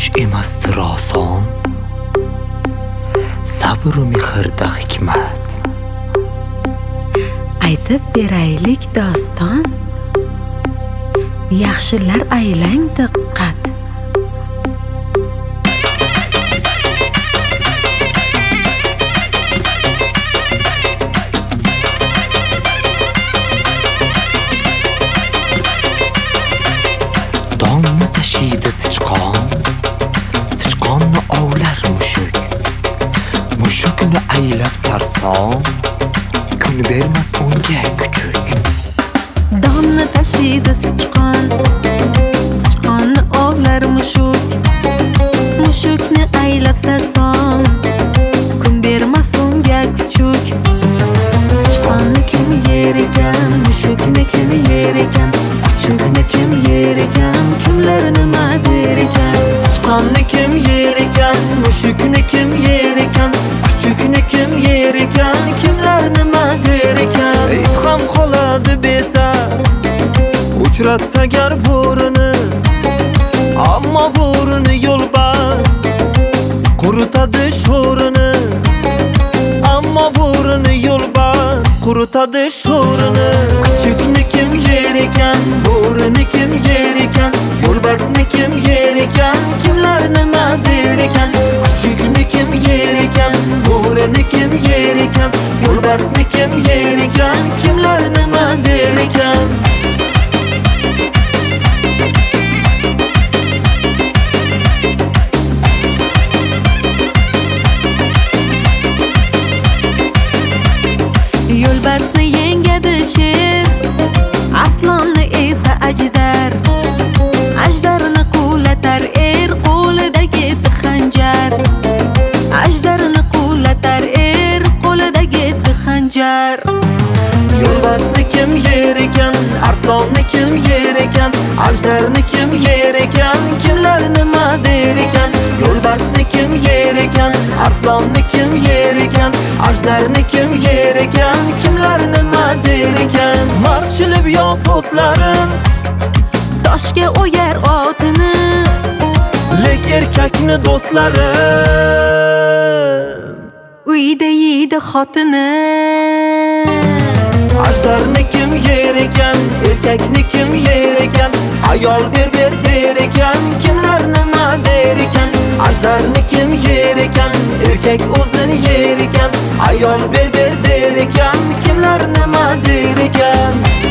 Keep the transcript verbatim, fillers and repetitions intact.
emasdir oson, sabr u mehrda hikmat. Aytib beraylik doston, yaxshilar aylang diqqat. Donni tashiydi sichqon, sichqonni ovlar mushuk, mushukni aylab sarson, kun bermas unga kuchuk. Donni tashiydi sichqon, sichqonni ovlar mushuk, mushukni aylab sarson, kun bermas unga kuchuk. Sichqonni kim yer ekan, mushukni kim yer ekan, kuchukni kim yer ekan, kimlar nima der ekan. Sichqonni kim yer ekan, mushukni kim yer ekan, kuchukni kim yer ekan, kimlar nima der ekan. It ham qoladi besas, uchratsa gar bo'rini, ammo bo'rini yo'lbars quritadi sho'rini. Ammo bo'rini yo'lbars quritadi sho'rini. Kuchukni kim yer ekan, bo'rini kim yer ekan, yo'lbarsni kim yer ekan, kimlar nima der ekan. Kuchukni kim yer ekan, bo'rini kim yer ekan, yo'lbarsni kim yer ekan, kimlar nima der ekan. Yo'lbarsni yengadi sher, arslonni esa ajdar. Ajdarni quvlatar er, qo'lidagi xanjar. Ajdarni quvlatar er, qo'lidagi xanjar. Yo'lbarsni kim yer ekan, arslonni kim yer ekan, ajdarni kim yer ekan, kimlar nima der ekan. Yo'lbarsni kim yer ekan, arslonni kim yer ekan, ajdarni kim yer ekan, kimlar nima der ekan. Marshilib yo'qotlarin Toshga o'yar otini, lek erkakni do'stlarim uyda yeydi xotini. Ajdarni kim yer ekan, erkakni kim yer ekan, ayol ber ber der ekan, kimlar nima der ekan. Ajdarni kim yer ekan, erkak o'zini yer ekan, ayol ber ber der ekan, kimlar nima der ekan.